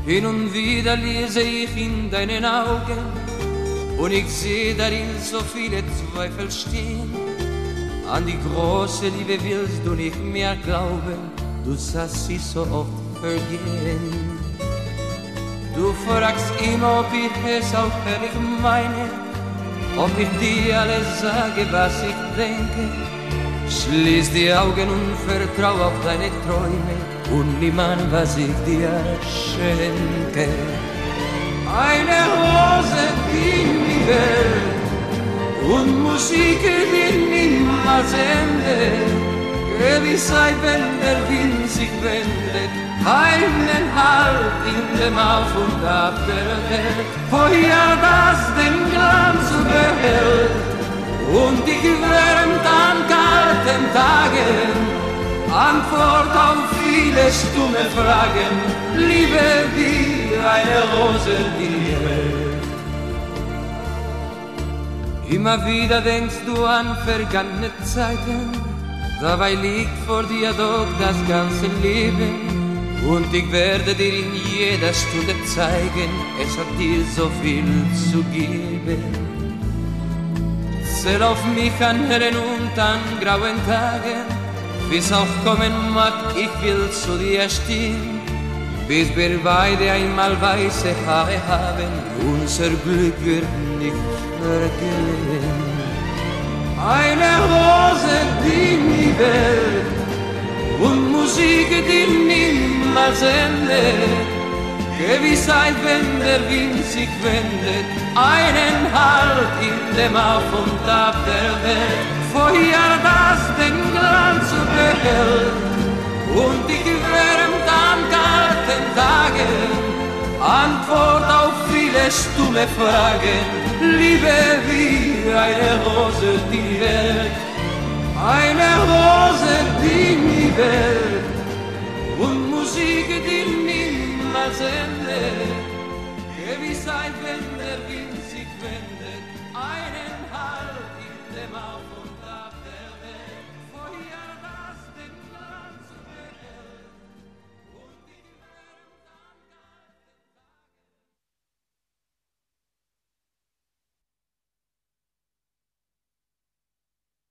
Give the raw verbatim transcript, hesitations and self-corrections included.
Hin und wieder lese ich in deinen Augen und ich sehe darin so viele Zweifel stehen. An die große Liebe willst du nicht mehr glauben, du sagst sie so oft vergehen. Du fragst immer, ob ich es auch ehrlich meine, ob ich dir alles sage, was ich denke. Schließ die Augen und vertrau auf deine Träume und nimm an, was ich dir schenke. Eine Rose, die die Welt und Musik, die niemals endet. Gewissheit, wenn der Wind sich wendet, einen Halt in dem Auf und Ab der Welt. Feuer, das den Glanz behält und dich wärmt an kalten Tagen. Antwort auf viele stumme Fragen, Liebe wie eine Rose, die hält. Immer wieder denkst du an vergangene Zeiten, dabei liegt vor dir doch das ganze Leben. Und ich werde dir in jeder Stunde zeigen, es hat dir so viel zu geben. Zähl auf mich an hellen und an grauen Tagen, wie's auch kommen mag, ich will zu dir stehen, bis wir beide einmal weiße Haare haben, unser Glück wird nicht vergehen. Eine Rose, die nie Welt und Musik, die niemals endet. Gewissheit, wenn der Wind sich wendet, einen Halt in dem Auf und Ab der Welt. Feuer, das den Glanz behält und dich wärmt an kalten Tagen. Antwort auf viele stumme Fragen, Liebe wie eine Rose, die hält. Eine Rose,